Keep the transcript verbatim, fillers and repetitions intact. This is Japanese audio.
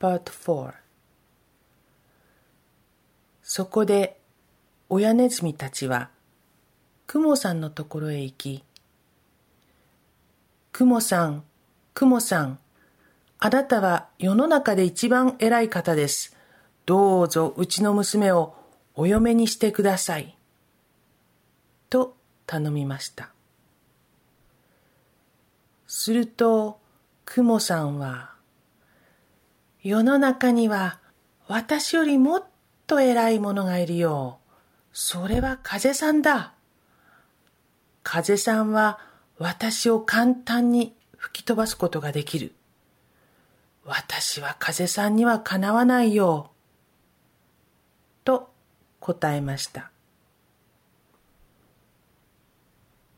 Part フォー そこで親ネズミたちはクモさんのところへ行き、クモさん、クモさん、あなたは世の中で一番偉い方です。どうぞうちの娘をお嫁にしてください。と頼みました。すると、クモさんは、世の中には私よりもっと偉い者がいるよ。それは風さんだ。風さんは私を簡単に吹き飛ばすことができる。私は風さんにはかなわないよ。と答えました。